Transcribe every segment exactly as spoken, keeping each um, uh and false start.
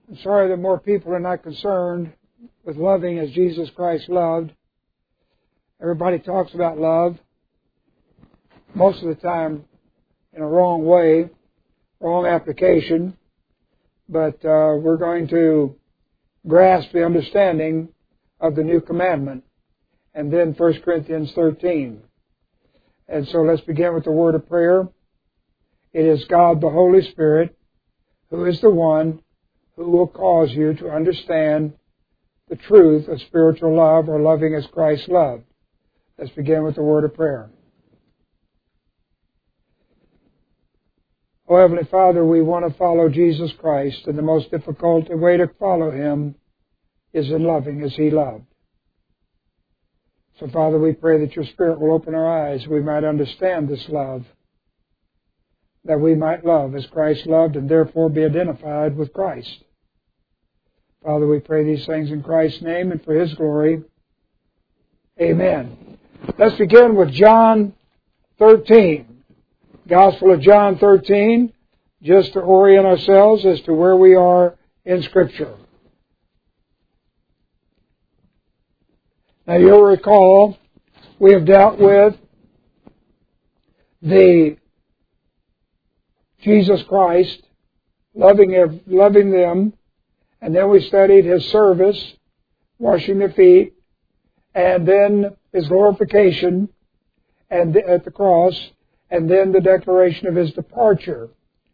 I'm sorry that more people are not concerned with loving as Jesus Christ loved. Everybody talks about love, most of the time in a wrong way, wrong application. But uh, we're going to grasp the understanding of the new commandment. And then First Corinthians thirteen. And so let's begin with the word of prayer. It is God the Holy Spirit who is the one who will cause you to understand the truth of spiritual love, or loving as Christ loved. Let's begin with the word of prayer. Oh, Heavenly Father, we want to follow Jesus Christ, and the most difficult way to follow Him is in loving as He loved. So, Father, we pray that Your Spirit will open our eyes, we might understand this love, that we might love as Christ loved and therefore be identified with Christ. Father, we pray these things in Christ's name and for His glory. Amen. Let's begin with John thirteen. Gospel of John thirteen, just to orient ourselves as to where we are in Scripture. Now you'll recall, we have dealt with the Jesus Christ, loving, loving them, and then we studied His service, washing their feet, and then His glorification and at the cross, and then the declaration of His departure.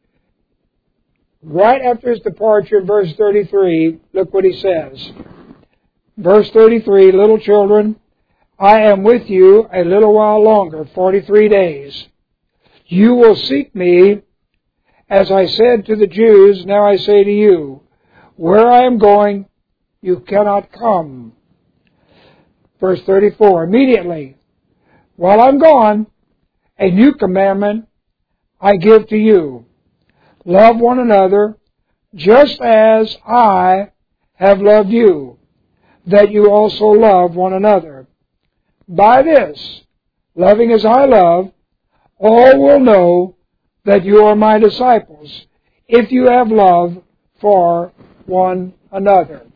Right after His departure, in verse thirty-three, look what He says. Verse thirty-three, little children, I am with you a little while longer, forty-three days. You will seek me, as I said to the Jews, now I say to you, where I am going, you cannot come. Verse thirty-four, immediately, while I'm gone, a new commandment I give to you. Love one another, just as I have loved you, that you also love one another. By this, loving as I love, all will know that you are my disciples, if you have love for one another.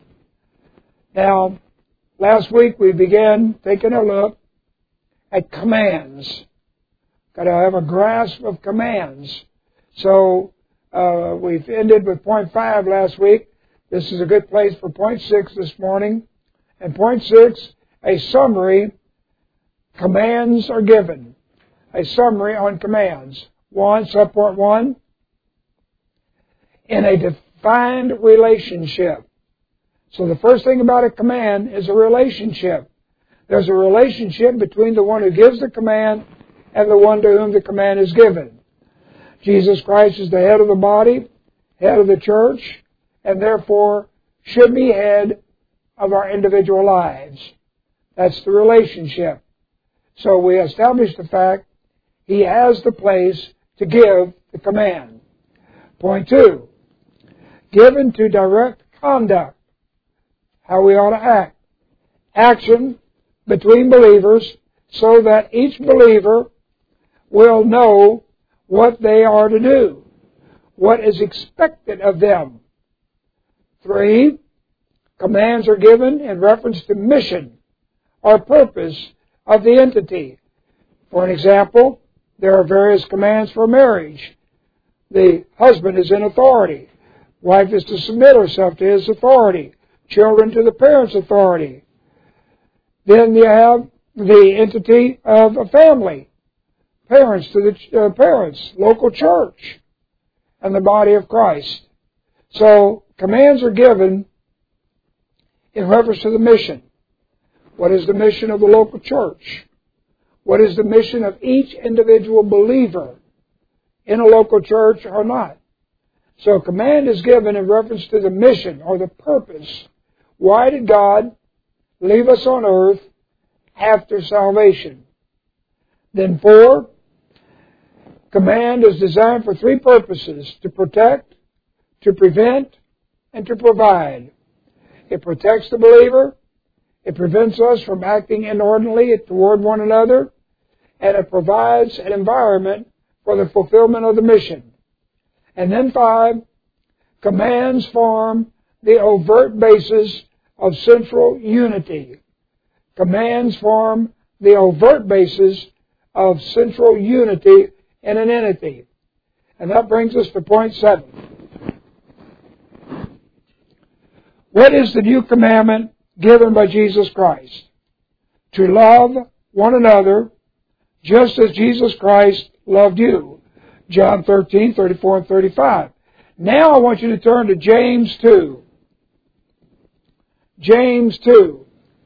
Now, last week we began taking a look at commands. Got to have a grasp of commands. So, uh, we've ended with point five last week. This is a good place for point six this morning. And point six, a summary. Commands are given. A summary on commands. One, subpoint one. In a defined relationship. So the first thing about a command is a relationship. There's a relationship between the one who gives the command and the one to whom the command is given. Jesus Christ is the head of the body, head of the church, and therefore should be head of our individual lives. That's the relationship. So we established the fact He has the place to give the command. Point two, given to direct conduct, how we ought to act. Action between believers so that each believer will know what they are to do, what is expected of them. Three, commands are given in reference to mission or purpose of the entity. For an example, there are various commands for marriage. The husband is in authority. Wife is to submit herself to his authority. Children to the parents' authority. Then you have the entity of a family. Parents to the uh, parents, local church, and the body of Christ. So, commands are given in reference to the mission. What is the mission of the local church? What is the mission of each individual believer in a local church or not? So a command is given in reference to the mission or the purpose. Why did God leave us on earth after salvation? Then four, command is designed for three purposes: to protect, to prevent, and to provide. It protects the believer, it prevents us from acting inordinately toward one another, and it provides an environment for the fulfillment of the mission. And then five, commands form the overt basis of central unity. Commands form the overt basis of central unity in an entity. And that brings us to point seven. What is the new commandment given by Jesus Christ? To love one another just as Jesus Christ loved you. John thirteen, thirty-four and thirty-five. Now I want you to turn to James two. James two.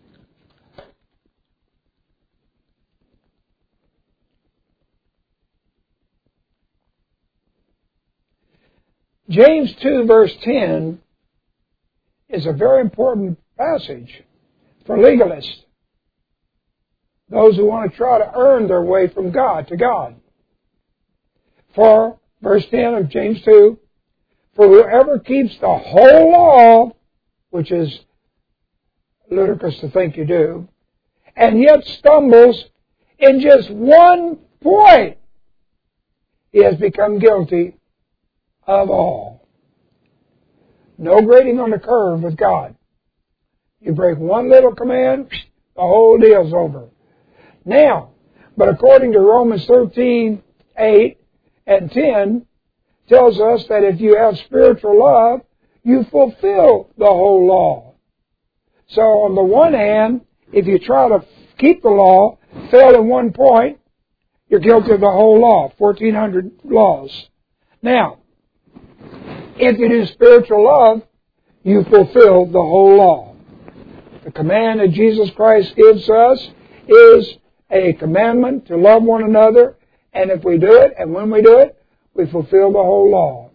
James two verse ten is a very important passage for legalists. Those who want to try to earn their way from God to God. For, verse ten of James two, for whoever keeps the whole law, which is ludicrous to think you do, and yet stumbles in just one point, he has become guilty of all. No grading on the curve with God. You break one little command, the whole deal's over. Now, but according to Romans thirteen, eight and ten, tells us that if you have spiritual love, you fulfill the whole law. So on the one hand, if you try to keep the law, fail in one point, you're guilty of the whole law, fourteen hundred laws. Now, if you do spiritual love, you fulfill the whole law. The command that Jesus Christ gives us is a commandment to love one another, and if we do it, and when we do it, we fulfill the whole law.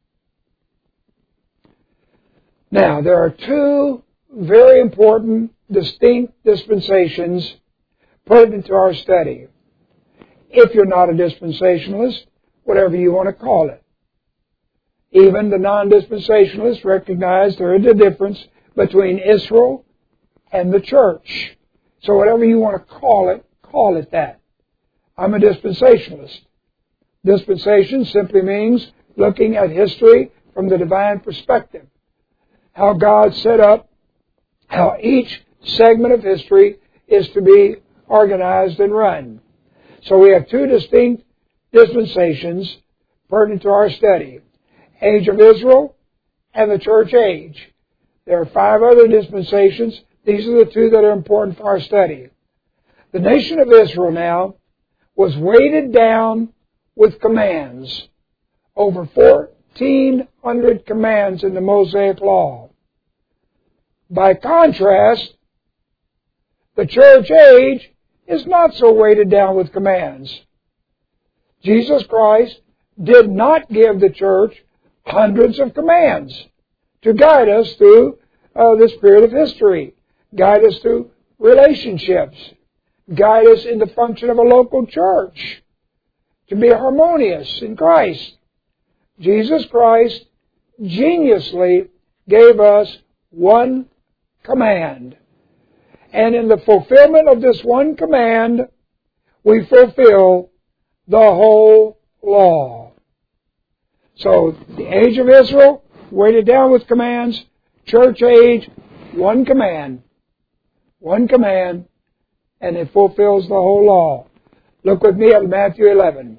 Now, there are two very important, distinct dispensations pertinent to our study. If you're not a dispensationalist, whatever you want to call it. Even the non-dispensationalists recognize there is a difference between Israel and the church. So whatever you want to call it, call it that. I'm a dispensationalist. Dispensation simply means looking at history from the divine perspective. How God set up, how each segment of history is to be organized and run. So we have two distinct dispensations pertinent to our study. Age of Israel and the church age. There are five other dispensations. These are the two that are important for our study. The nation of Israel now was weighted down with commands. Over fourteen hundred commands in the Mosaic Law. By contrast, the church age is not so weighted down with commands. Jesus Christ did not give the church hundreds of commands to guide us through uh, this period of history, guide us through relationships, guide us in the function of a local church, to be harmonious in Christ. Jesus Christ geniusly gave us one command. And in the fulfillment of this one command, we fulfill the whole law. So, the age of Israel, weighted down with commands. Church age, one command. One command, and it fulfills the whole law. Look with me at Matthew eleven.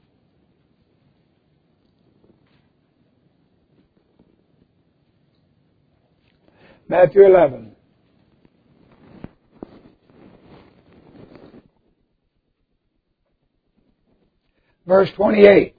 Matthew eleven. Verse twenty-eight.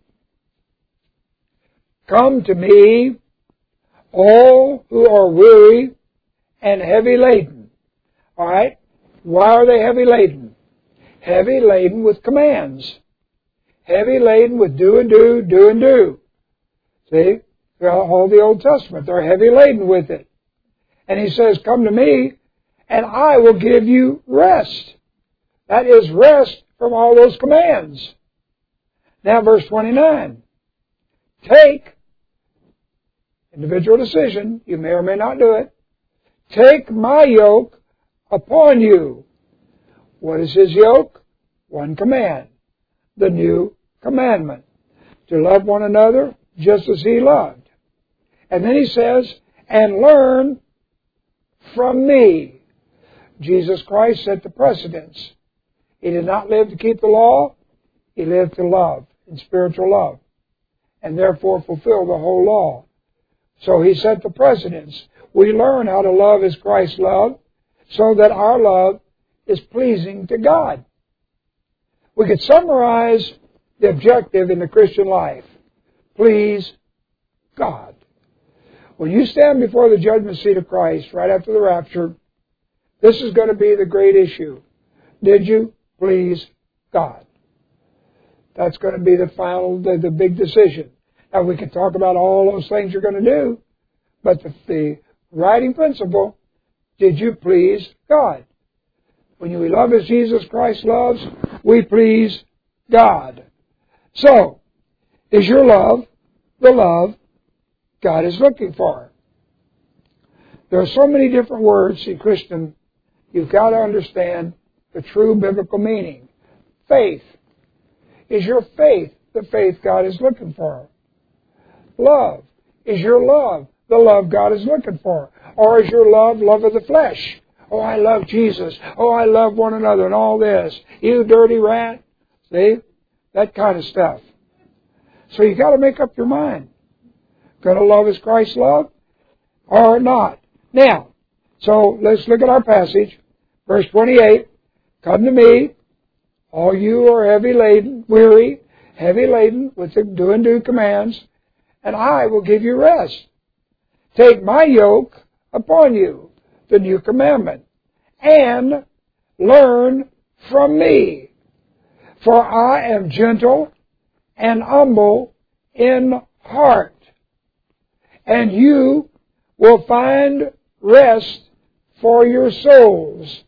Come to me, all who are weary and heavy laden. All right? Why are they heavy laden? Heavy laden with commands. Heavy laden with do and do, do and do. See? All the Old Testament, they're heavy laden with it. And he says, come to me, and I will give you rest. That is rest from all those commands. Now, verse twenty-nine. Take, individual decision, you may or may not do it, take my yoke upon you. What is his yoke? One command. The new commandment. To love one another just as he loved. And then he says, and learn from me. Jesus Christ set the precedence. He did not live to keep the law. He lived to love, in spiritual love, and therefore fulfill the whole law. So He set the precedence. We learn how to love as Christ loved, so that our love is pleasing to God. We could summarize the objective in the Christian life. Please God. When you stand before the judgment seat of Christ right after the rapture, this is going to be the great issue. Did you please God? That's going to be the final, the, the big decision. Now we can talk about all those things you're going to do, but the, the writing principle, did you please God? When we love as Jesus Christ loves, we please God. So, is your love the love God is looking for? There are so many different words in Christian. You've got to understand the true biblical meaning. Faith. Is your faith the faith God is looking for? Love. Is your love the love God is looking for? Or is your love love of the flesh? Oh, I love Jesus. Oh, I love one another and all this. You dirty rat. See? That kind of stuff. So you got to make up your mind. Going to love as Christ loved or not? Now, so let's look at our passage. Verse twenty-eight. Come to me, all you who are heavy laden, weary, heavy laden with the do and do commands, and I will give you rest. Take my yoke upon you, the new commandment, and learn from me. For I am gentle and humble in heart, and you will find rest for your souls.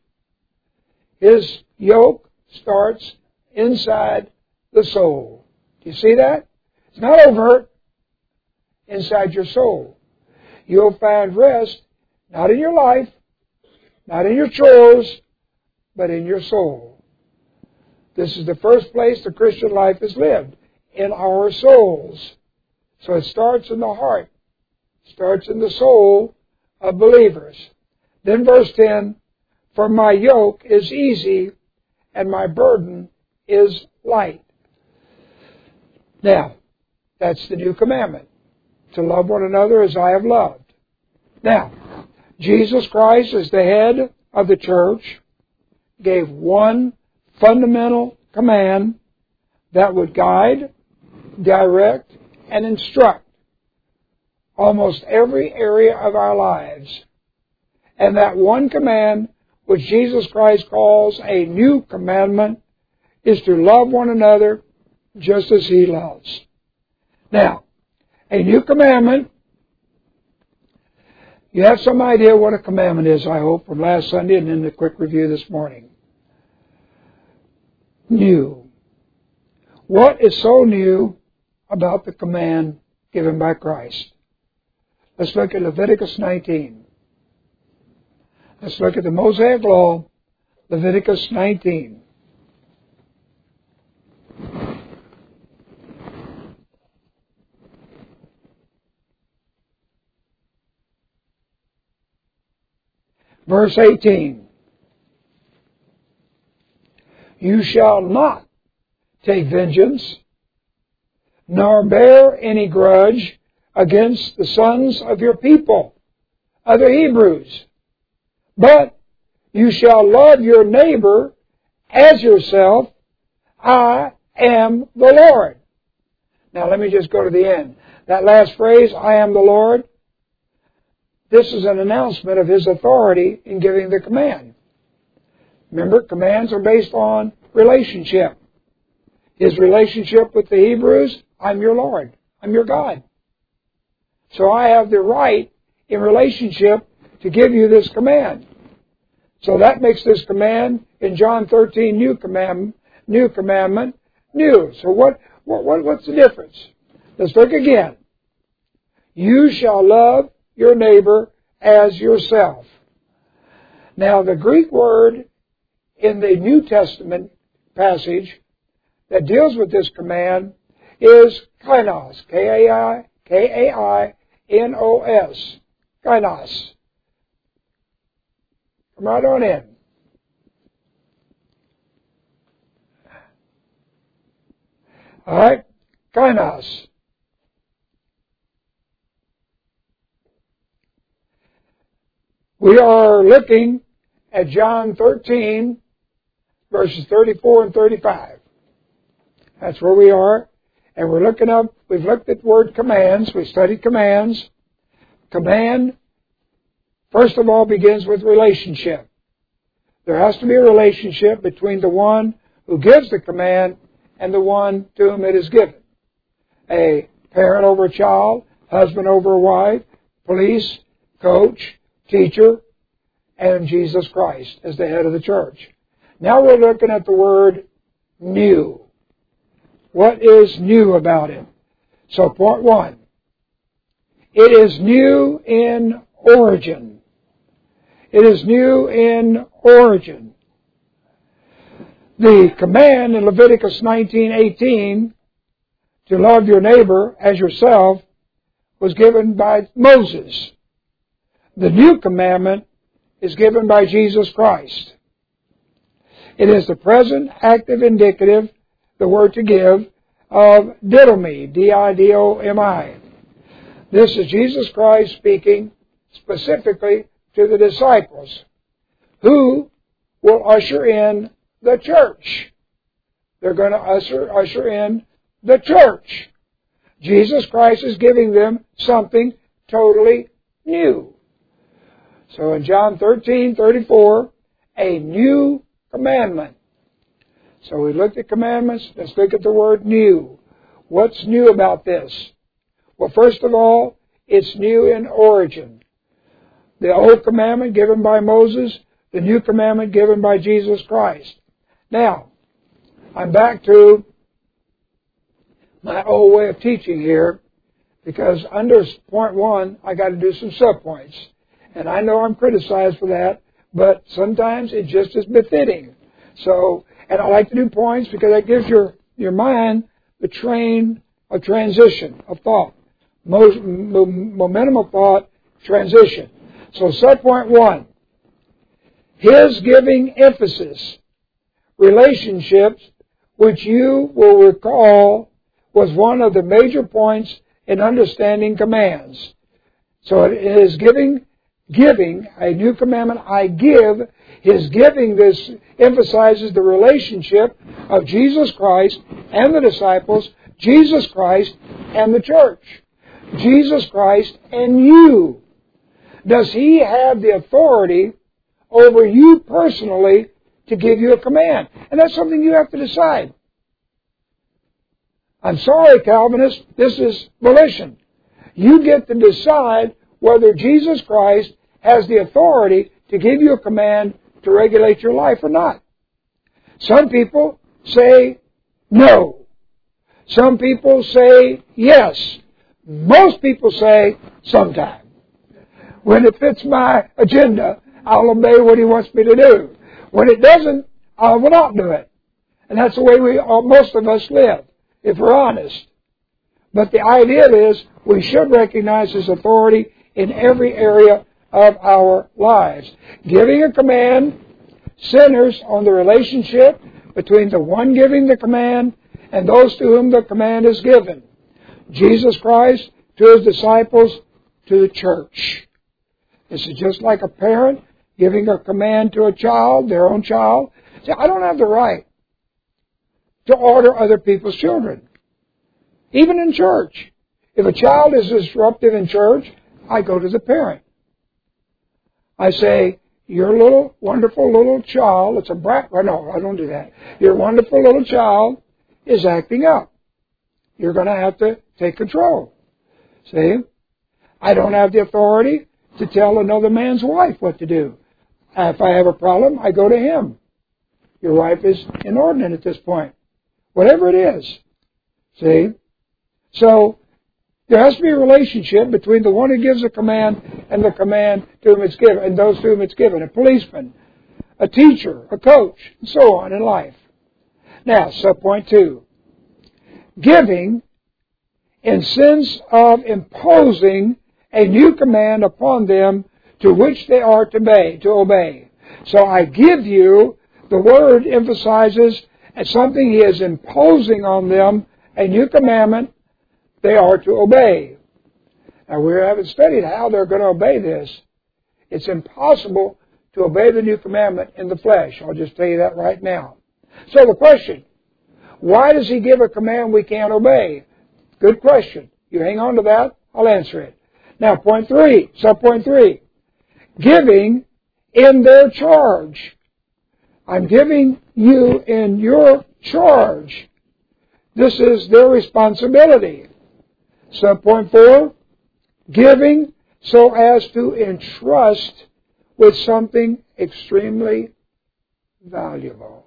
His yoke starts inside the soul. Do you see that? It's not overt. Inside your soul. You'll find rest, not in your life, not in your chores, but in your soul. This is the first place the Christian life is lived, in our souls. So it starts in the heart, starts in the soul of believers. Then verse ten, for my yoke is easy and my burden is light. Now, that's the new commandment, to love one another as I have loved. Now, Jesus Christ, as the head of the church, gave one fundamental command that would guide, direct, and instruct almost every area of our lives. And that one command, which Jesus Christ calls a new commandment, is to love one another just as He loves. Now, a new commandment, you have some idea what a commandment is, I hope, from last Sunday and then the quick review this morning. New. What is so new about the command given by Christ? Let's look at Leviticus nineteen. Let's look at the Mosaic Law, Leviticus nineteen. Verse eighteen. You shall not take vengeance, nor bear any grudge against the sons of your people, other Hebrews. But you shall love your neighbor as yourself. I am the Lord. Now let me just go to the end. That last phrase, I am the Lord, this is an announcement of His authority in giving the command. Remember, commands are based on relationship. His relationship with the Hebrews, I'm your Lord. I'm your God. So I have the right in relationship to give you this command. So that makes this command in John thirteen, new commandment, new commandment, new. So what, what, what what's the difference? Let's look again. You shall love your neighbor as yourself. Now the Greek word in the New Testament passage that deals with this command is kainos, K A I, K A I N O S. Kainos. Come right on in. All right, Kainos. We are looking at John thirteen, verses thirty-four and thirty-five. That's where we are. And we're looking up, we've looked at the word commands. We studied commands. Command, first of all, begins with relationship. There has to be a relationship between the one who gives the command and the one to whom it is given. A parent over a child, husband over a wife, police, coach, teacher, and Jesus Christ as the head of the church. Now we're looking at the word new. What is new about it? So point one. It is new in origin. It is new in origin. The command in Leviticus nineteen eighteen to love your neighbor as yourself was given by Moses. The new commandment is given by Jesus Christ. It is the present active indicative, the word to give, of didomi, D I D O M I. This is Jesus Christ speaking specifically to the disciples who will usher in the church. They're going to usher, usher in the church. Jesus Christ is giving them something totally new. So in John thirteen thirty-four, a new commandment. So we looked at commandments. Let's look at the word new. What's new about this? Well, first of all, it's new in origin. The old commandment given by Moses, the new commandment given by Jesus Christ. Now, I'm back to my old way of teaching here, because under point one, I got to do some subpoints. And I know I'm criticized for that, but sometimes it just is befitting. So, and I like to do points because that gives your, your mind the train of transition of thought. Most, momentum of thought, transition. So subpoint one, his giving emphasis, relationships, which you will recall was one of the major points in understanding commands. So it is giving, giving, a new commandment I give. His giving this emphasizes the relationship of Jesus Christ and the disciples, Jesus Christ and the church, Jesus Christ and you. Does He have the authority over you personally to give you a command? And that's something you have to decide. I'm sorry, Calvinists, this is volition. You get to decide whether Jesus Christ has the authority to give you a command to regulate your life or not. Some people say no. Some people say yes. Most people say sometime. When it fits my agenda, I'll obey what He wants me to do. When it doesn't, I will not do it. And that's the way we, most of us live, if we're honest. But the idea is we should recognize His authority in every area of our lives. Giving a command centers on the relationship between the one giving the command and those to whom the command is given. Jesus Christ to His disciples, to the church. This is just like a parent giving a command to a child, their own child. See, I don't have the right to order other people's children. Even in church. If a child is disruptive in church, I go to the parent. I say, your little, wonderful little child, it's a brat, well, no, I don't do that. Your wonderful little child is acting up. You're going to have to take control. See? I don't have the authority to tell another man's wife what to do. If I have a problem, I go to him. Your wife is inordinate at this point. Whatever it is. See? So, there has to be a relationship between the one who gives a command and the command to whom it's given, and those to whom it's given. A policeman, a teacher, a coach, and so on in life. Now, subpoint two. Giving in sense of imposing a new command upon them to which they are to obey. To obey. So I give you, the word emphasizes as something He is imposing on them, a new commandment they are to obey. Now we haven't studied how they're going to obey this. It's impossible to obey the new commandment in the flesh. I'll just tell you that right now. So the question, why does He give a command we can't obey? Good question. You hang on to that, I'll answer it. Now point three, sub-point three. Giving in their charge. I'm giving you in your charge. This is their responsibility. Sub-point four. Giving so as to entrust with something extremely valuable.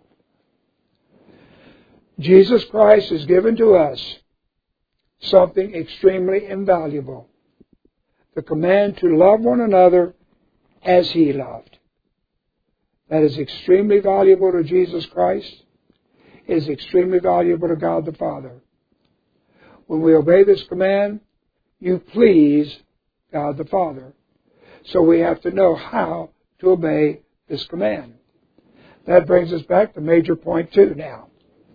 Jesus Christ has given to us something extremely invaluable. The command to love one another as He loved. That is extremely valuable to Jesus Christ. It is extremely valuable to God the Father. When we obey this command, you please God the Father. So we have to know how to obey this command. That brings us back to major point two now.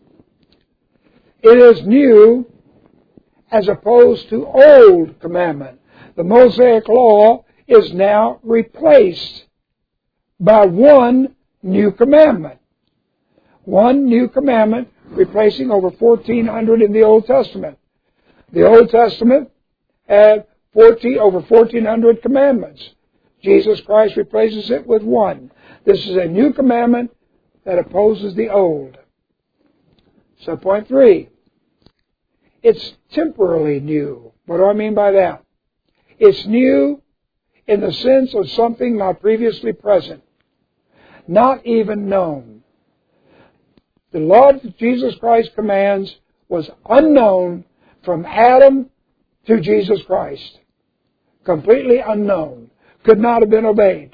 It is new as opposed to old commandment. The Mosaic Law is now replaced by one new commandment. One new commandment replacing over fourteen hundred in the Old Testament. The Old Testament had fourteen, over fourteen hundred commandments. Jesus Christ replaces it with one. This is a new commandment that opposes the old. So point three. It's temporarily new. What do I mean by that? It's new in the sense of something not previously present, not even known. The law that Jesus Christ commands was unknown from Adam to Jesus Christ. Completely unknown. Could not have been obeyed.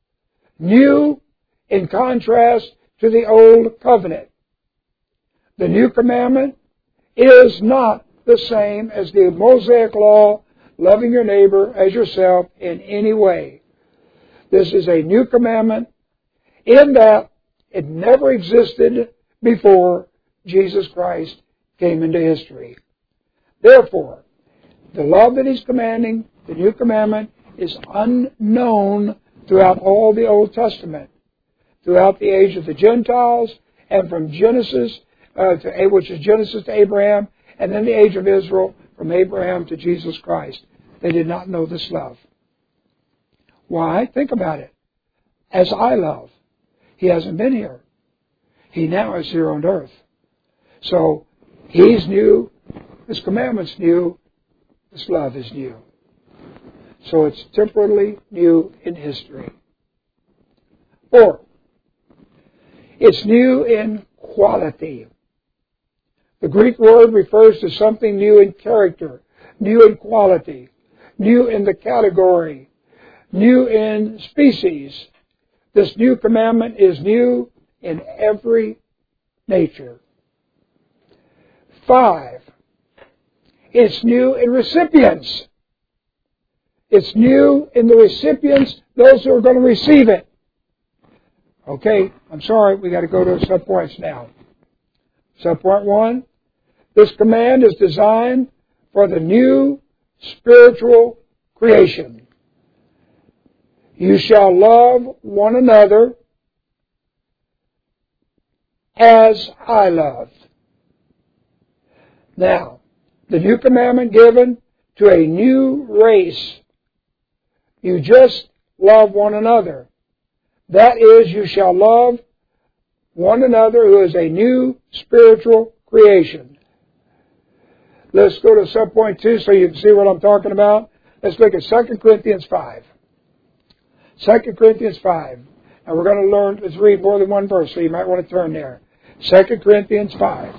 New in contrast to the old covenant. The new commandment is not the same as the Mosaic Law, loving your neighbor as yourself in any way. This is a new commandment in that it never existed before Jesus Christ came into history. Therefore, the love that He's commanding, the new commandment, is unknown throughout all the Old Testament, throughout the age of the Gentiles, and from Genesis, uh, to which is Genesis to Abraham, and then the age of Israel, from Abraham to Jesus Christ. They did not know this love. Why? Think about it. As I love. He hasn't been here. He now is here on earth. So, He's new, His commandment's new, His love is new. So it's temporally new in history. Four, it's new in quality. The Greek word refers to something new in character, new in quality, new in the category, new in species. This new commandment is new in every nature. Five, it's new in recipients. It's new in the recipients, those who are going to receive it. Okay, I'm sorry, we got to go to the subpoints now. Subpoint one, this command is designed for the new spiritual creation. You shall love one another as I loved. Now, the new commandment given to a new race. You just love one another. That is, you shall love one another who is a new spiritual creation. Let's go to subpoint two so you can see what I'm talking about. Let's look at Second Corinthians five. Second Corinthians five. Now we're going to learn, let's read more than one verse, so you might want to turn there. Second Corinthians five.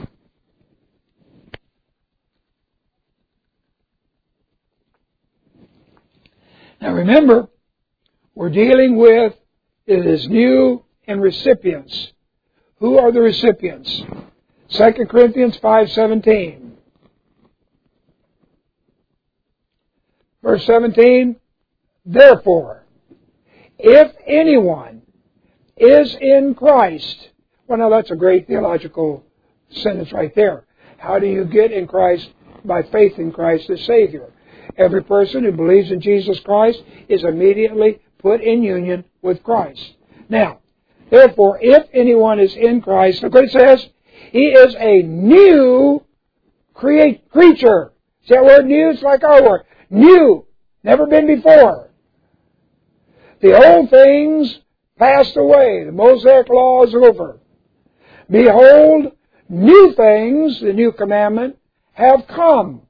Now remember, we're dealing with, it is new in recipients. Who are the recipients? Second Corinthians five seventeen. Verse seventeen, therefore, if anyone is in Christ. Well, now that's a great theological sentence right there. How do you get in Christ? By faith in Christ as Savior. Every person who believes in Jesus Christ is immediately put in union with Christ. Now, therefore, if anyone is in Christ, look what it says, he is a new create creature. See that word new? It's like our word. New. Never been before. The old things passed away. The Mosaic law is over. Behold, new things, the new commandment, have come.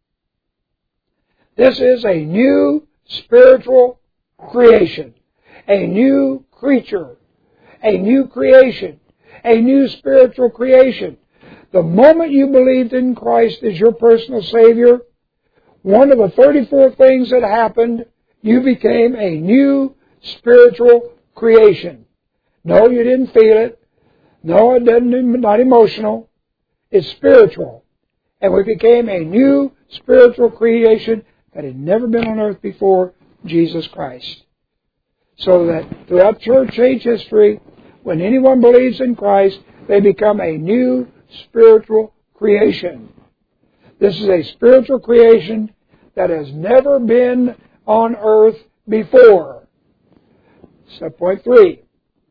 This is a new spiritual creation. A new creature. A new creation. A new spiritual creation. The moment you believed in Christ as your personal Savior, one of the thirty-four things that happened, you became a new spiritual creation. No, you didn't feel it. No, it didn't, not emotional. It's spiritual. And we became a new spiritual creation that had never been on earth before, Jesus Christ. So that throughout church age history, when anyone believes in Christ, they become a new spiritual creation. This is a spiritual creation that has never been on earth before. Subpoint three.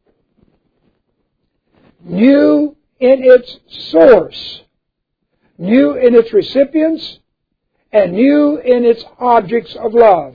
New in its source, new in its recipients, and new in its objects of love.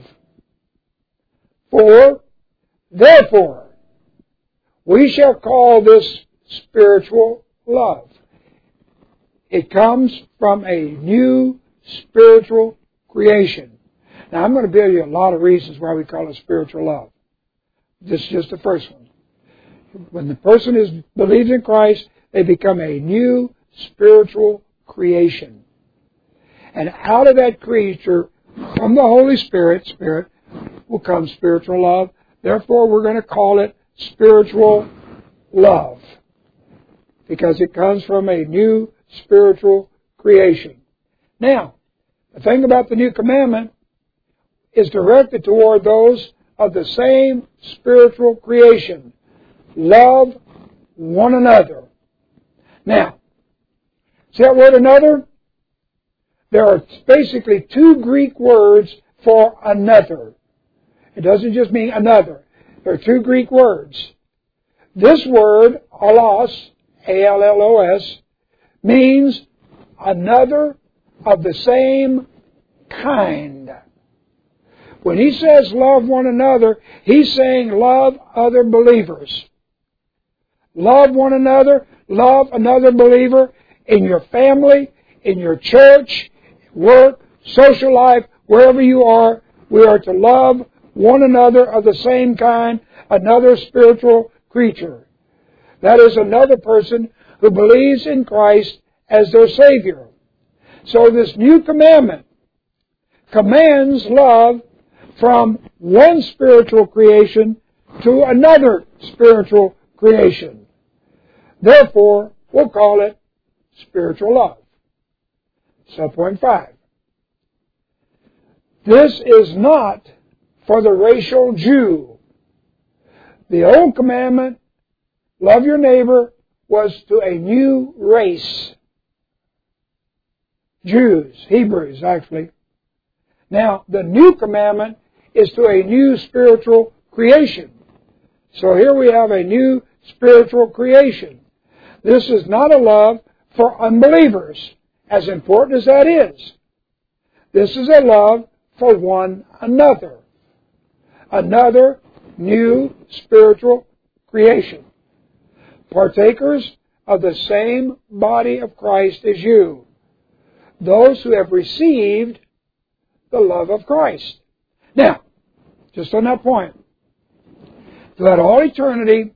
Four, therefore, we shall call this spiritual love. It comes from a new spiritual creation. Now, I'm going to give you a lot of reasons why we call it spiritual love. This is just the first one. When the person is believes in Christ, they become a new spiritual creation. And out of that creature, from the Holy Spirit, Spirit, will come spiritual love. Therefore, we're going to call it spiritual love. Because it comes from a new spiritual creation. Now, the thing about the new commandment is directed toward those of the same spiritual creation. Love one another. Now, see that word another? There are basically two Greek words for another. It doesn't just mean another. There are two Greek words. This word, allos, A L L O S, means another of the same kind. When he says love one another, he's saying love other believers. Love one another, love another believer in your family, in your church, work, social life, wherever you are. We are to love one another of the same kind, another spiritual creature. That is another person who believes in Christ as their Savior. So this new commandment commands love from one spiritual creation to another spiritual creation. Therefore, we'll call it spiritual love. Subpoint five. This is not for the racial Jew. The old commandment, love your neighbor, was to a new race. Jews, Hebrews actually. Now, the new commandment is to a new spiritual creation. So here we have a new spiritual creation. This is not a love for unbelievers, as important as that is. This is a love for one another. Another new spiritual creation. Partakers of the same body of Christ as you. Those who have received the love of Christ. Now, just on that point, throughout all eternity,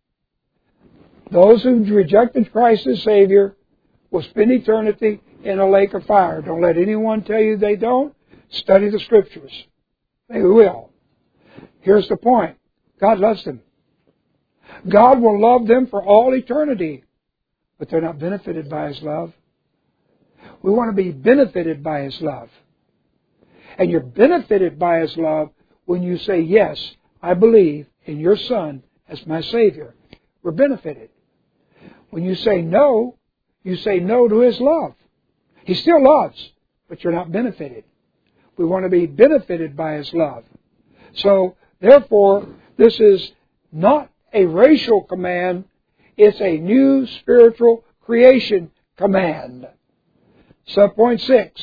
those who rejected Christ as Savior will spend eternity in a lake of fire. Don't let anyone tell you they don't. Study the Scriptures. They will. Here's the point. God loves them. God will love them for all eternity, but they're not benefited by His love. We want to be benefited by His love. And you're benefited by His love when you say, yes, I believe in your Son as my Savior. We're benefited. When you say no, you say no to His love. He still loves, but you're not benefited. We want to be benefited by His love. So, therefore, this is not a racial command. It's a new spiritual creation command. Subpoint six.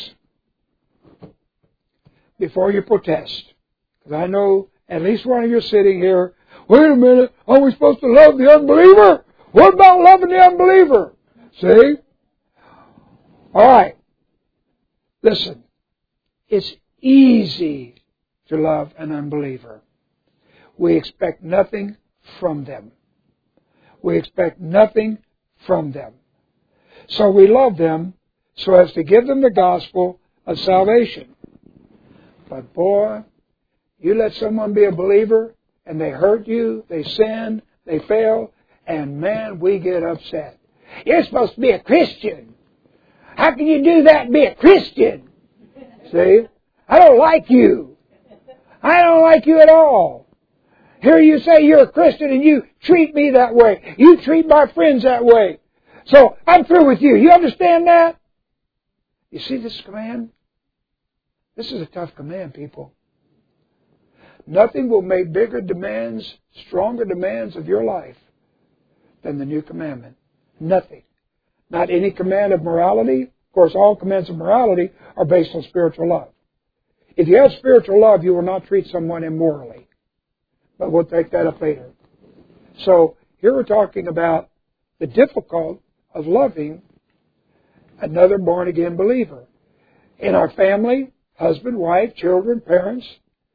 Before you protest. Because I know at least one of you sitting here, wait a minute, are we supposed to love the unbeliever? What about loving the unbeliever? See? All right. Listen. It's easy to love an unbeliever. We expect nothing from them. We expect nothing from them. So we love them so as to give them the gospel of salvation. But boy, you let someone be a believer and they hurt you, they sin, they fail, and man, we get upset. You're supposed to be a Christian. How can you do that and be a Christian? See? I don't like you. I don't like you at all. Here you say you're a Christian and you treat me that way. You treat my friends that way. So I'm through with you. You understand that? You see this command? This is a tough command, people. Nothing will make bigger demands, stronger demands of your life than the new commandment. Nothing. Not any command of morality. Of course, all commands of morality are based on spiritual love. If you have spiritual love, you will not treat someone immorally. But we'll take that up later. So, here we're talking about the difficulty of loving another born-again believer. In our family, husband, wife, children, parents,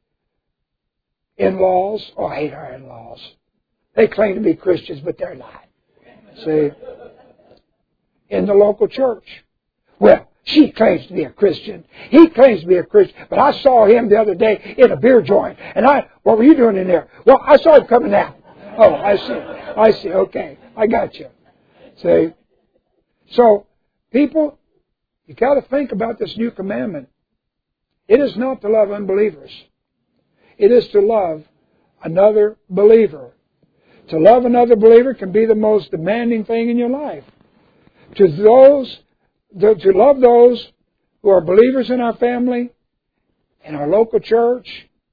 in-laws. Oh, I hate our in-laws. They claim to be Christians, but they're not. See? In the local church. Well, she claims to be a Christian. He claims to be a Christian. But I saw him the other day in a beer joint. And I, what were you doing in there? Well, I saw him coming out. Oh, I see. I see. Okay. I got you. See? So, people, you got to think about this new commandment. It is not to love unbelievers. It is to love another believer. To love another believer can be the most demanding thing in your life. To those, to love those who are believers in our family, in our local church,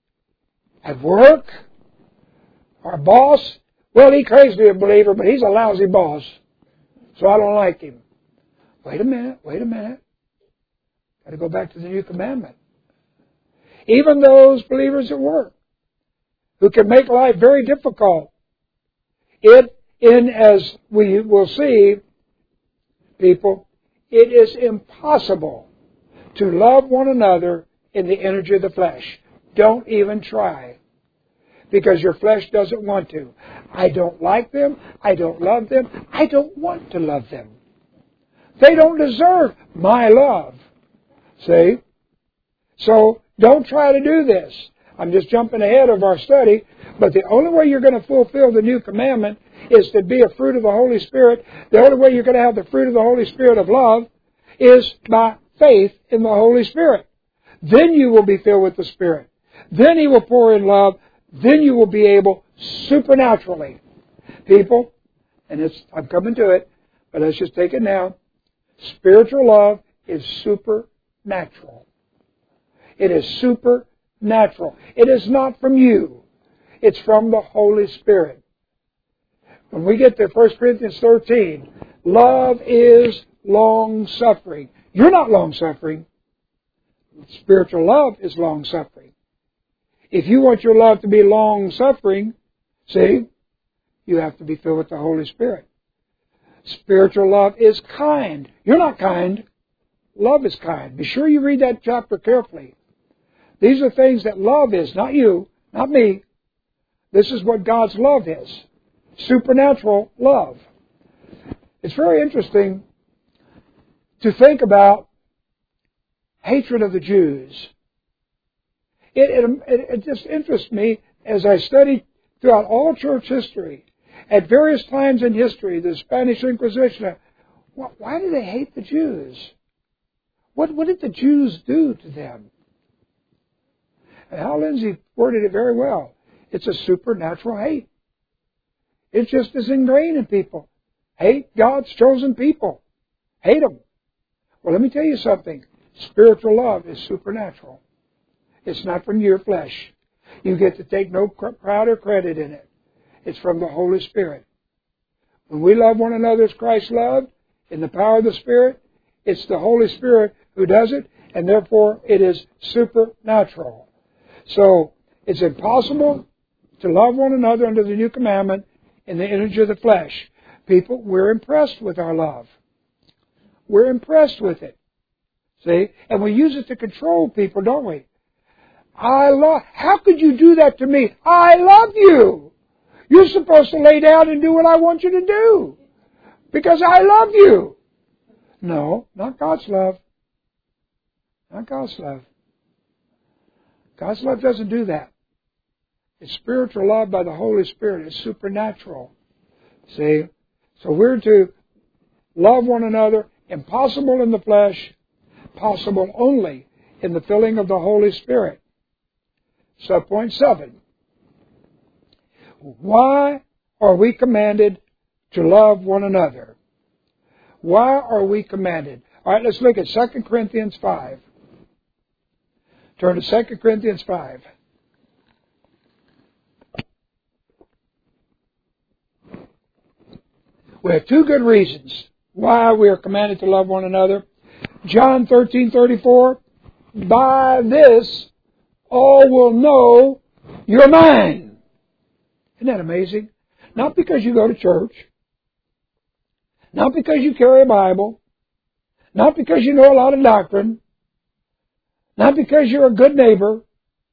at work, our boss. Well, he claims to be a believer, but he's a lousy boss. So I don't like him. Wait a minute, wait a minute. Got to go back to the new commandment. Even those believers at work who can make life very difficult. It, in as we will see, people, it is impossible to love one another in the energy of the flesh. Don't even try. Because your flesh doesn't want to. I don't like them. I don't love them. I don't want to love them. They don't deserve my love. See? So, don't try to do this. I'm just jumping ahead of our study. But the only way you're going to fulfill the new commandment is to be a fruit of the Holy Spirit. The only way you're going to have the fruit of the Holy Spirit of love is by faith in the Holy Spirit. Then you will be filled with the Spirit. Then He will pour in love. Then you will be able supernaturally. People, and it's, I'm coming to it, but let's just take it now. Spiritual love is supernatural. It is supernatural. It is not from you. It's from the Holy Spirit. When we get to First Corinthians thirteen, love is long-suffering. You're not long-suffering. Spiritual love is long-suffering. If you want your love to be long-suffering, see, you have to be filled with the Holy Spirit. Spiritual love is kind. You're not kind. Love is kind. Be sure you read that chapter carefully. These are things that love is, not you, not me. This is what God's love is. Supernatural love. It's very interesting to think about hatred of the Jews. It, it, it just interests me as I study throughout all church history, at various times in history, the Spanish Inquisition. Why do they hate the Jews? What, what did the Jews do to them? And Hal Lindsey worded it very well. It's a supernatural hate. It's just as ingrained in people. Hate God's chosen people. Hate them. Well, let me tell you something. Spiritual love is supernatural. It's not from your flesh. You get to take no pride or credit in it. It's from the Holy Spirit. When we love one another as Christ loved, in the power of the Spirit, it's the Holy Spirit who does it, and therefore it is supernatural. So, it's impossible to love one another under the new commandment in the image of the flesh. People, we're impressed with our love. We're impressed with it. See? And we use it to control people, don't we? I love, how could you do that to me? I love you. You're supposed to lay down and do what I want you to do. Because I love you. No, not God's love. Not God's love. God's love doesn't do that. It's spiritual love by the Holy Spirit. It's supernatural. See? So we're to love one another, impossible in the flesh, possible only in the filling of the Holy Spirit. Subpoint seven. Why are we commanded to love one another? Why are we commanded? All right, let's look at Second Corinthians five. Turn to Second Corinthians five. We have two good reasons why we are commanded to love one another. John thirteen thirty-four. By this all will know you're mine. Isn't that amazing? Not because you go to church. Not because you carry a Bible. Not because you know a lot of doctrine. Not because you're a good neighbor.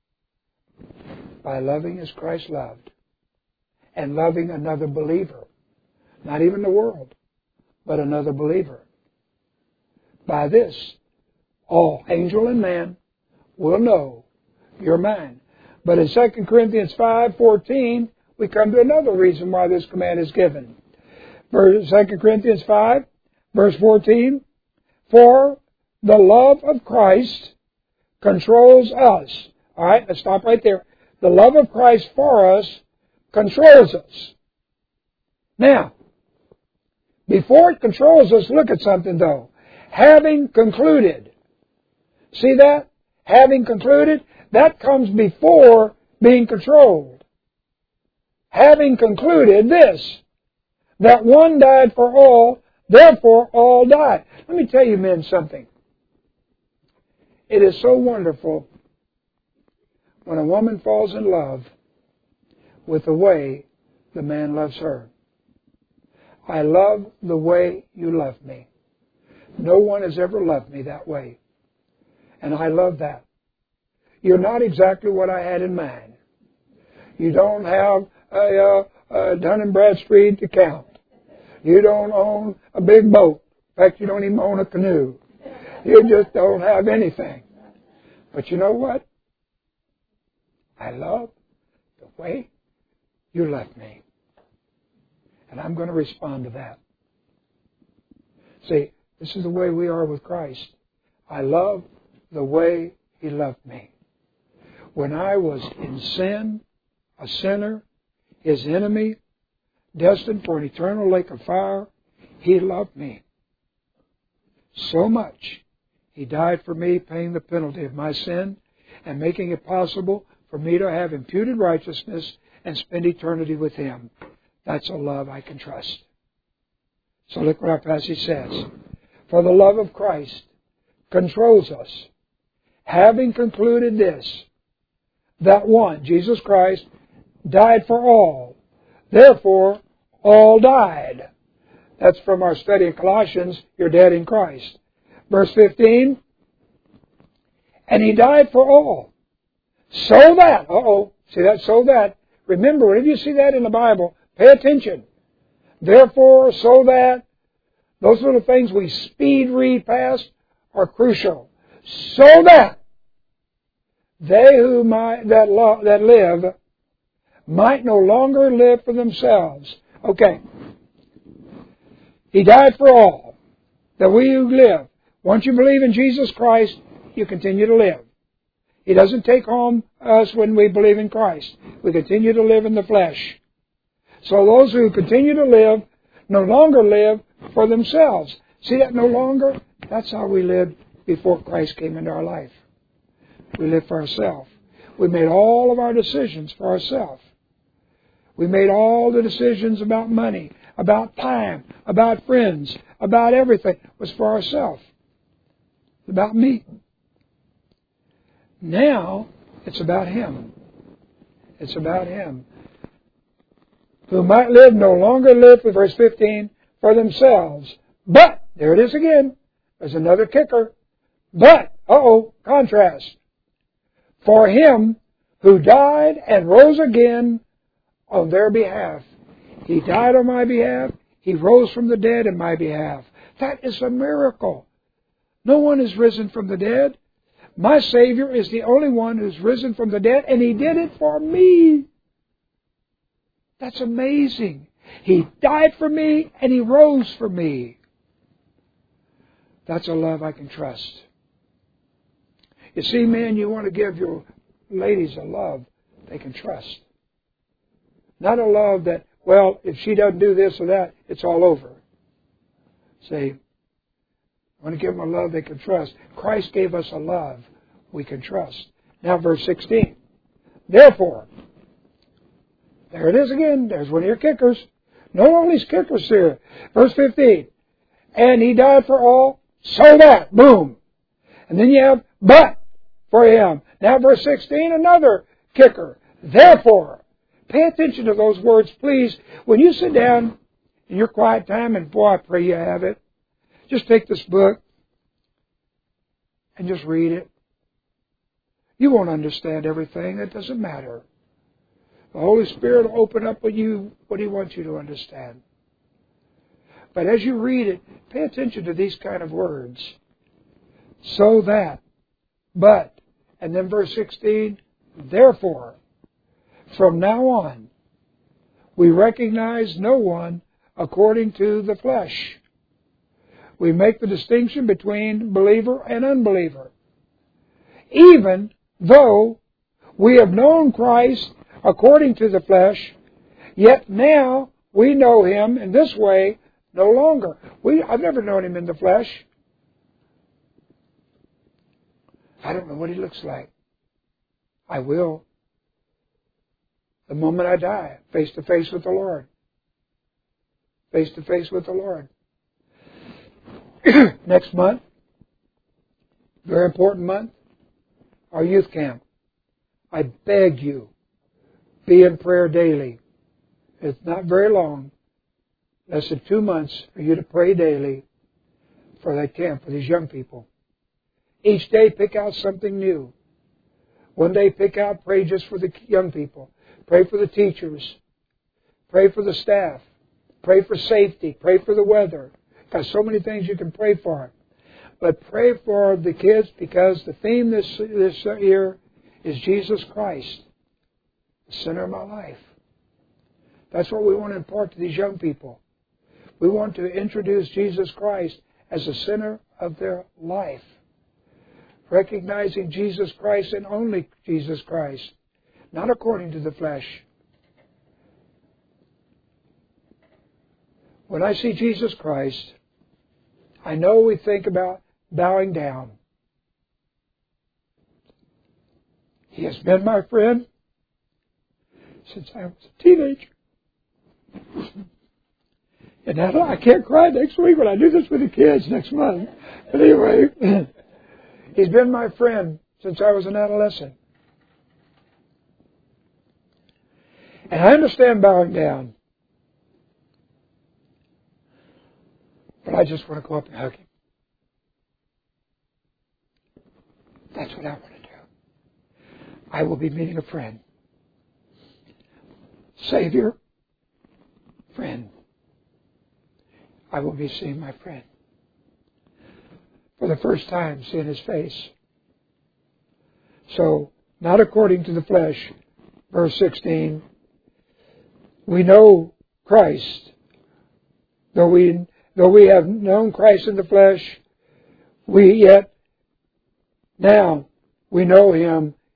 By loving as Christ loved. And loving another believer. Not even the world, but another believer. By this, all, angel and man, will know you're mine. But in Second Corinthians five fourteen, we come to another reason why this command is given. Second Corinthians five, verse fourteen, for the love of Christ controls us. All right, let's stop right there. The love of Christ for us controls us. Now, before it controls us, look at something though. Having concluded. See that? Having concluded, that comes before being controlled. Having concluded this, that one died for all, therefore all died. Let me tell you men something. It is so wonderful when a woman falls in love with the way the man loves her. I love the way you love me. No one has ever loved me that way. And I love that. You're not exactly what I had in mind. You don't have a, a, a Dun and Bradstreet account. You don't own a big boat. In fact, you don't even own a canoe. You just don't have anything. But you know what? I love the way you love me. And I'm going to respond to that. See, this is the way we are with Christ. I love the way He loved me. When I was in sin, a sinner, His enemy, destined for an eternal lake of fire, He loved me so much. He died for me, paying the penalty of my sin and making it possible for me to have imputed righteousness and spend eternity with Him. That's a love I can trust. So look what our passage says. For the love of Christ controls us, having concluded this, that one, Jesus Christ, died for all. Therefore, all died. That's from our study in Colossians, you're dead in Christ. Verse fifteen, and He died for all. So that, uh-oh, see that, so that. Remember, whenever you see that in the Bible, pay attention. Therefore, so that, those little things we speed read past are crucial. So that they who might, that, lo, that live might no longer live for themselves. Okay. He died for all. That we who live. Once you believe in Jesus Christ, you continue to live. He doesn't take home us when we believe in Christ. We continue to live in the flesh. So those who continue to live no longer live for themselves. See that no longer? That's how we lived before Christ came into our life. We lived for ourselves. We made all of our decisions for ourselves. We made all the decisions about money, about time, about friends, about everything. It was for ourselves. About me. Now, it's about Him. It's about Him. Who might live no longer live, for verse fifteen, for themselves. But, there it is again. There's another kicker. But, uh-oh, contrast. For Him who died and rose again on their behalf. He died on my behalf. He rose from the dead in my behalf. That is a miracle. No one is risen from the dead. My Savior is the only one who's risen from the dead, and He did it for me. That's amazing. He died for me, and He rose for me. That's a love I can trust. You see, man, you want to give your ladies a love they can trust. Not a love that, well, if she doesn't do this or that, it's all over. See, I want to give them a love they can trust. Christ gave us a love we can trust. Now, verse sixteen. Therefore, there it is again. There's one of your kickers. No, all these kickers here. Verse fifteen. And He died for all, so that, boom. And then you have, but for Him. Now, verse sixteen, another kicker. Therefore, pay attention to those words, please. When you sit down in your quiet time, and boy, I pray you have it, just take this book and just read it. You won't understand everything. It doesn't matter. The Holy Spirit will open up with you what He wants you to understand. But as you read it, pay attention to these kind of words. So that, but, and then verse sixteen, therefore, from now on, we recognize no one according to the flesh. We make the distinction between believer and unbeliever. Even though we have known Christ according to the flesh, yet now we know Him in this way no longer. We, I've never known Him in the flesh. I don't know what He looks like. I will. The moment I die, face to face with the Lord. Face to face with the Lord. Next month, very important month, our youth camp. I beg you, be in prayer daily. It's not very long, less than two months for you to pray daily for that camp, for these young people. Each day pick out something new. One day pick out, pray just for the young people. Pray for the teachers. Pray for the staff. Pray for safety. Pray for the weather. Got so many things you can pray for. But pray for the kids, because the theme this, this year is Jesus Christ, the center of my life. That's what we want to impart to these young people. We want to introduce Jesus Christ as the center of their life. Recognizing Jesus Christ and only Jesus Christ. Not according to the flesh. When I see Jesus Christ, I know we think about bowing down. He has been my friend since I was a teenager. And now I can't cry next week when I do this with the kids next month. But anyway, He's been my friend since I was an adolescent. And I understand bowing down. But I just want to go up and hug Him. That's what I want to do. I will be meeting a friend. Savior, friend. I will be seeing my friend. For the first time, seeing His face. So, not according to the flesh. Verse sixteen. We know Christ. Though we, though we have known Christ in the flesh, we yet now we know Him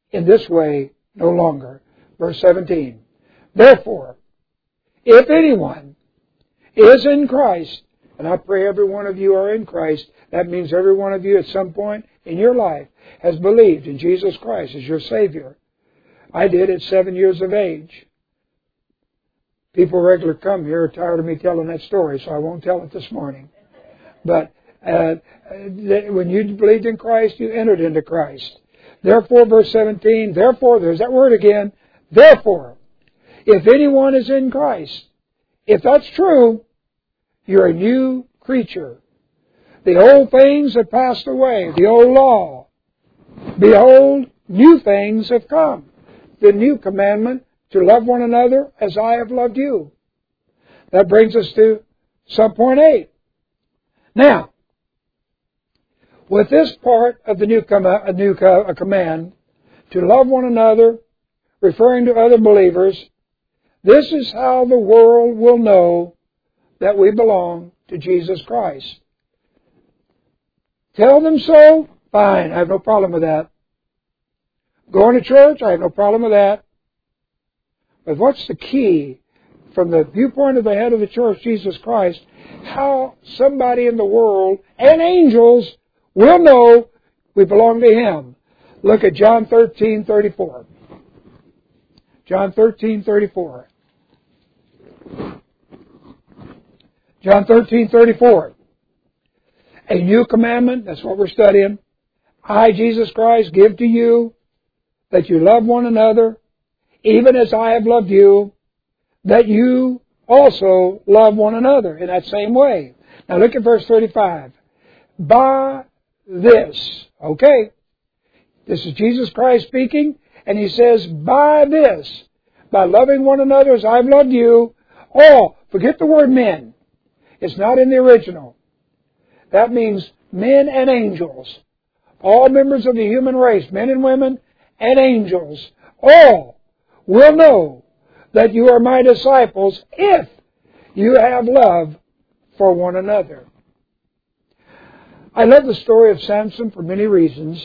in this way no longer. Verse seventeen. Therefore, if anyone is in Christ, and I pray every one of you are in Christ, that means every one of you at some point in your life has believed in Jesus Christ as your Savior. I did at seven years of age. People regularly come here are tired of me telling that story, so I won't tell it this morning. But uh, when you believed in Christ, you entered into Christ. Therefore, verse seventeen, therefore, there's that word again, therefore, if anyone is in Christ, if that's true, you're a new creature. The old things have passed away, the old law. Behold, new things have come. The new commandment to love one another as I have loved you. That brings us to subpoint eight. Now, with this part of the new, com- a new co- a command, to love one another, referring to other believers, this is how the world will know that we belong to Jesus Christ. Tell them so? Fine, I have no problem with that. Going to church? I have no problem with that. But what's the key from the viewpoint of the head of the church, Jesus Christ, how somebody in the world and angels will know we belong to Him? Look at John thirteen thirty-four. John thirteen thirty-four. John thirteen thirty-four. A new commandment, that's what we're studying. I, Jesus Christ, give to you that you love one another, even as I have loved you, that you also love one another in that same way. Now look at verse thirty-five. By this, okay, this is Jesus Christ speaking, and He says, by this, by loving one another as I've loved you, all, forget the word men. It's not in the original. That means men and angels. All members of the human race, men and women and angels, all will know that you are my disciples if you have love for one another. I love the story of Samson for many reasons.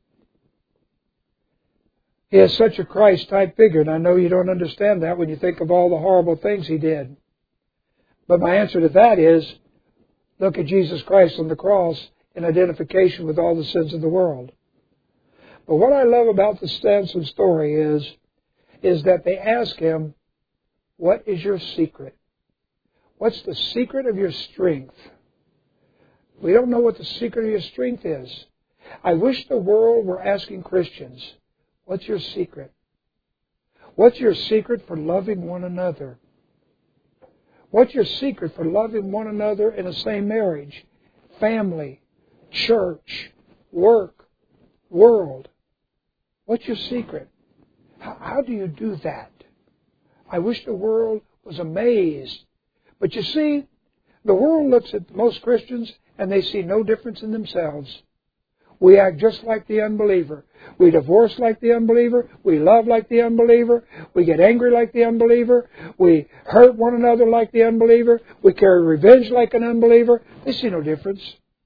He is such a Christ-type figure, and I know you don't understand that when you think of all the horrible things he did. But my answer to that is, look at Jesus Christ on the cross in identification with all the sins of the world. But what I love about the Samson story is, is that they ask him, what is your secret? What's the secret of your strength? We don't know what the secret of your strength is. I wish the world were asking Christians, what's your secret? What's your secret for loving one another? What's your secret for loving one another in the same marriage, family, church, work, world? What's your secret? How, how do you do that? I wish the world was amazed. But you see, the world looks at most Christians and they see no difference in themselves. We act just like the unbeliever. We divorce like the unbeliever. We love like the unbeliever. We get angry like the unbeliever. We hurt one another like the unbeliever. We carry revenge like an unbeliever. They see no difference.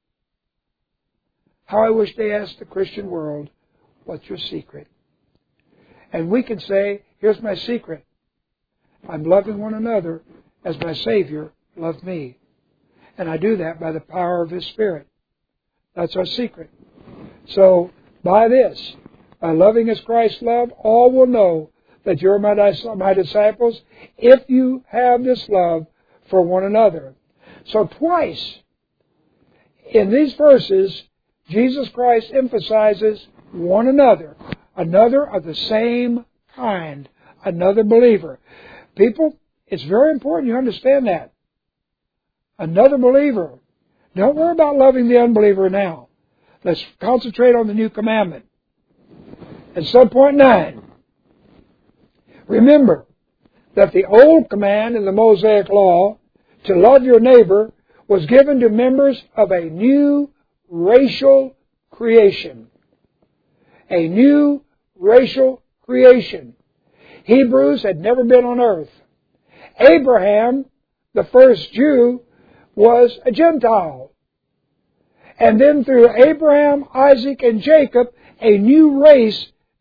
How I wish they asked the Christian world, what's your secret? And we can say, here's my secret. I'm loving one another as my Savior loved me. And I do that by the power of His Spirit. That's our secret. So, by this, by loving as Christ loved, all will know that you're my, my disciples if you have this love for one another. So twice in these verses, Jesus Christ emphasizes one another, another of the same kind, another believer. People, it's very important you understand that. Another believer. Don't worry about loving the unbeliever now. Let's concentrate on the new commandment. And subpoint nine. Remember that the old command in the Mosaic Law to love your neighbor was given to members of a new racial creation. A new racial creation. Hebrews had never been on earth. Abraham, the first Jew, was a Gentile. And then through Abraham, Isaac, and Jacob, a new race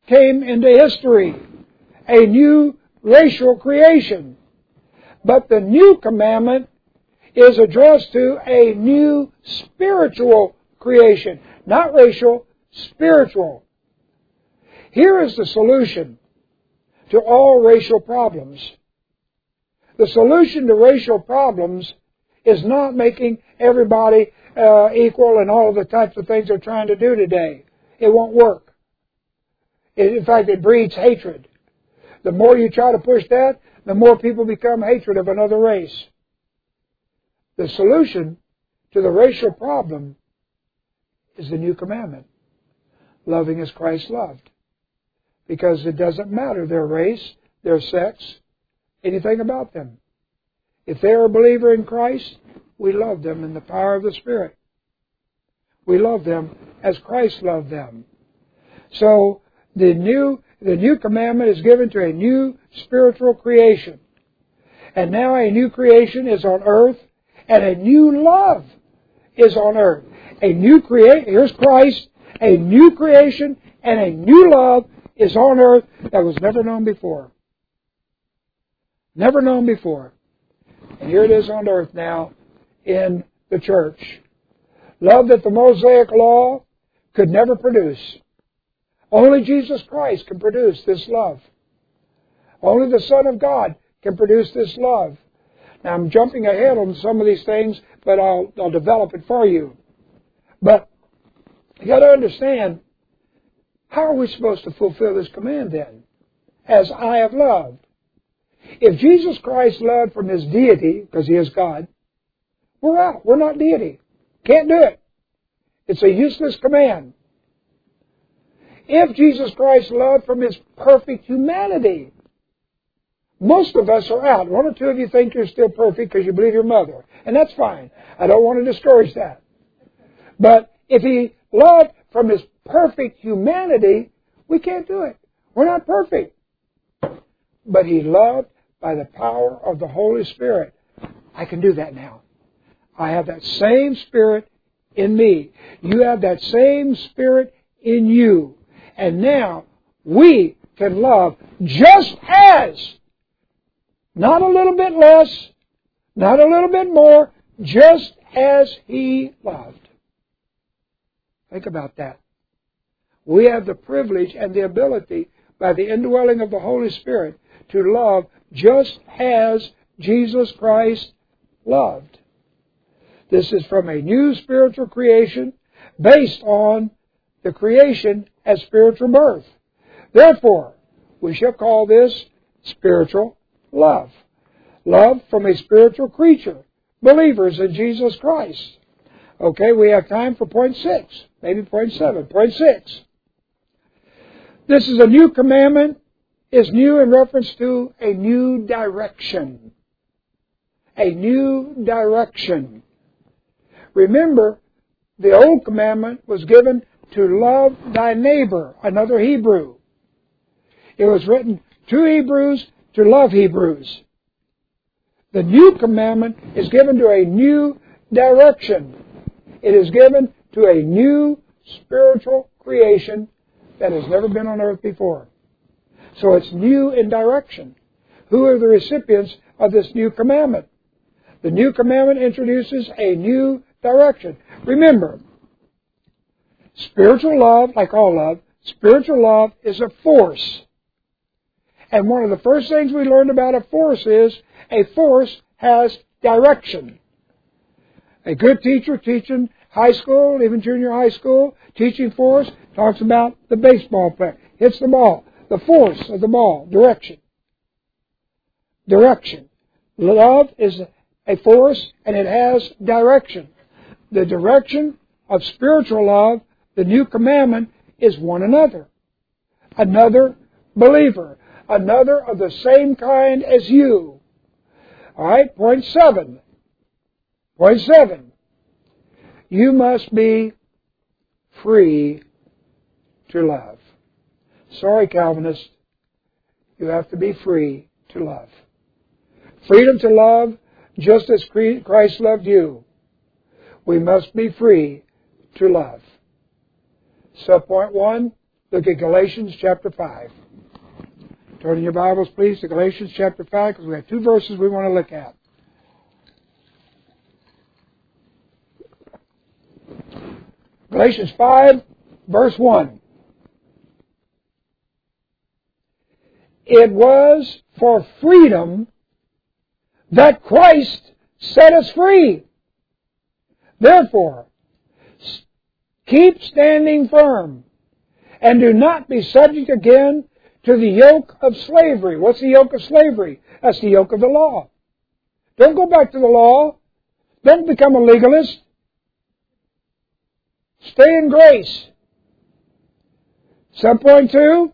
came into history, a new racial creation. But the new commandment is addressed to a new spiritual creation. Not racial, spiritual. Here is the solution to all racial problems. The solution to racial problems is not making everybody uh, equal and all of the types of things they're trying to do today. It won't work. In fact, it breeds hatred. The more you try to push that, the more people become hatred of another race. The solution to the racial problem is the new commandment. Loving as Christ loved. Because it doesn't matter their race, their sex, anything about them. If they're a believer in Christ, we love them in the power of the Spirit. We love them as Christ loved them. So the new, the new commandment is given to a new spiritual creation. And now a new creation is on earth, and a new love is on earth. A new creation, here's Christ, a new creation and a new love is on earth that was never known before. Never known before. And here it is on earth now in the church. Love that the Mosaic Law could never produce. Only Jesus Christ can produce this love. Only the Son of God can produce this love. Now I'm jumping ahead on some of these things, but I'll, I'll develop it for you. But you got to understand, how are we supposed to fulfill this command then? As I have loved. If Jesus Christ loved from His deity, because He is God, we're out. We're not deity. Can't do it. It's a useless command. If Jesus Christ loved from His perfect humanity, most of us are out. One or two of you think you're still perfect because you believe your mother. And that's fine. I don't want to discourage that. But if He loved from His perfect humanity, we can't do it. We're not perfect. But He loved by the power of the Holy Spirit. I can do that now. I have that same Spirit in me. You have that same Spirit in you. And now we can love just as, not a little bit less, not a little bit more, just as He loved. Think about that. We have the privilege and the ability, by the indwelling of the Holy Spirit, to love just as Jesus Christ loved. This is from a new spiritual creation based on the creation as spiritual birth. Therefore, we shall call this spiritual love. Love from a spiritual creature, believers in Jesus Christ. Okay, we have time for point six, maybe point seven. Point six. This is a new commandment, is new in reference to a new direction. A new direction. Remember, the old commandment was given to love thy neighbor, another Hebrew. It was written to Hebrews to love Hebrews. The new commandment is given to a new direction. It is given to a new spiritual creation that has never been on earth before. So it's new in direction. Who are the recipients of this new commandment? The new commandment introduces a new direction. Remember, spiritual love, like all love, spiritual love is a force. And one of the first things we learned about a force is a force has direction. A good teacher teaching high school, even junior high school, teaching force, talks about the baseball player. Hits the ball. The force of the ball. Direction. Direction. Love is a force and it has direction. The direction of spiritual love, the new commandment, is one another. Another believer. Another of the same kind as you. All right, point seven. Point seven. You must be free to love. Sorry, Calvinists. You have to be free to love. Freedom to love just as Christ loved you. We must be free to love. Subpoint one, Look at Galatians chapter five. Turn in your Bibles, please, to Galatians chapter five, because we have two verses we want to look at. Galatians five, verse one. It was for freedom that Christ set us free. Therefore, keep standing firm and do not be subject again to the yoke of slavery. What's the yoke of slavery? That's the yoke of the law. Don't go back to the law. Don't become a legalist. Stay in grace. seven point two,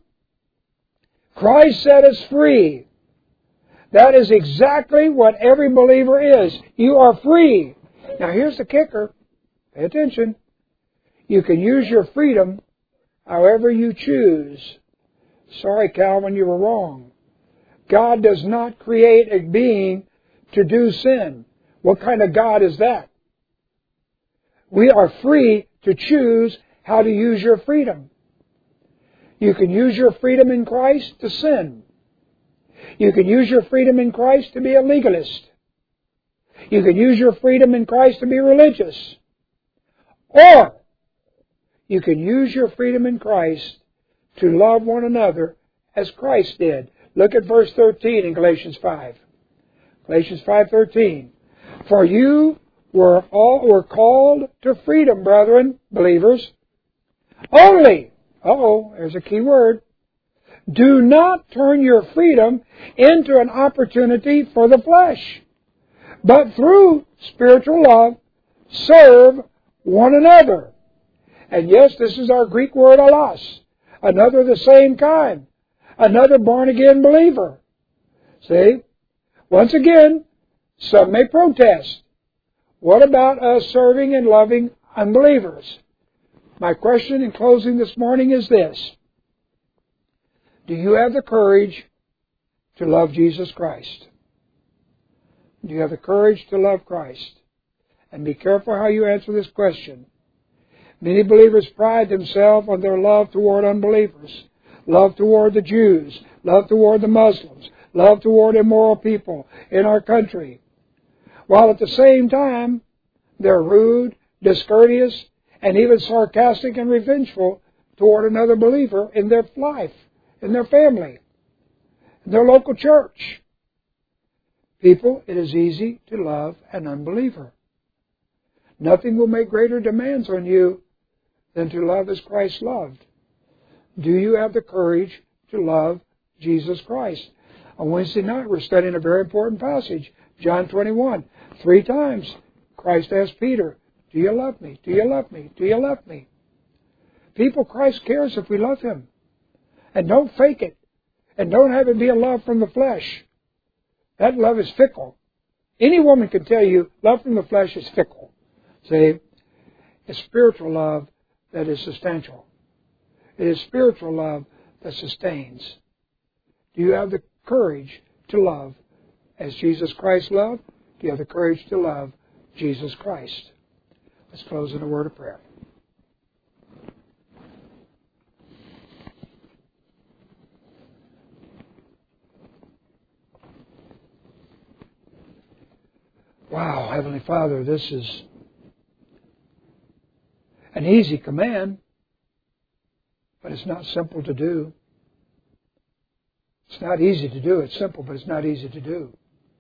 Christ set us free. That is exactly what every believer is. You are free. Now here's the kicker. Pay attention. You can use your freedom however you choose. Sorry, Calvin, you were wrong. God does not create a being to do sin. What kind of God is that? We are free to choose how to use your freedom. You can use your freedom in Christ to sin. You can use your freedom in Christ to be a legalist. You can use your freedom in Christ to be religious. Or you can use your freedom in Christ to love one another as Christ did. Look at verse thirteen in Galatians five. Galatians five thirteen. For you were all were called to freedom, brethren, believers. Only, uh-oh, there's a key word. Do not turn your freedom into an opportunity for the flesh, but through spiritual love, serve one another. And yes, this is our Greek word allos. Another the same kind. Another born-again believer. See? Once again, some may protest. What about us serving and loving unbelievers? My question in closing this morning is this. Do you have the courage to love Jesus Christ? Do you have the courage to love Christ? And be careful how you answer this question. Many believers pride themselves on their love toward unbelievers, love toward the Jews, love toward the Muslims, love toward immoral people in our country, while at the same time they're rude, discourteous, and even sarcastic and revengeful toward another believer in their life, in their family, in their local church. People, it is easy to love an unbeliever. Nothing will make greater demands on you than to love as Christ loved. Do you have the courage to love Jesus Christ? On Wednesday night, we're studying a very important passage, John twenty-one. Three times, Christ asked Peter, do you love me? Do you love me? Do you love me? People, Christ cares if we love Him. And don't fake it. And don't have it be a love from the flesh. That love is fickle. Any woman can tell you love from the flesh is fickle. See, it's spiritual love that is substantial. It is spiritual love that sustains. Do you have the courage to love as Jesus Christ loved? Do you have the courage to love Jesus Christ? Let's close in a word of prayer. Wow, Heavenly Father, this is an easy command, but it's not simple to do. It's not easy to do. It's simple, but it's not easy to do.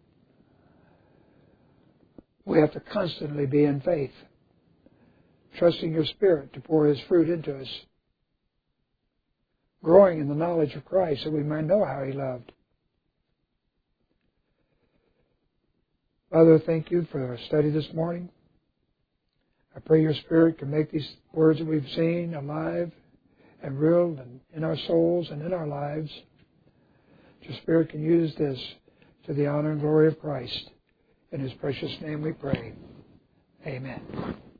We have to constantly be in faith, trusting Your Spirit to pour His fruit into us, growing in the knowledge of Christ so we might know how He loved. Father, thank You for our study this morning. I pray Your Spirit can make these words that we've seen alive and real and in our souls and in our lives. Your Spirit can use this to the honor and glory of Christ. In His precious name we pray. Amen.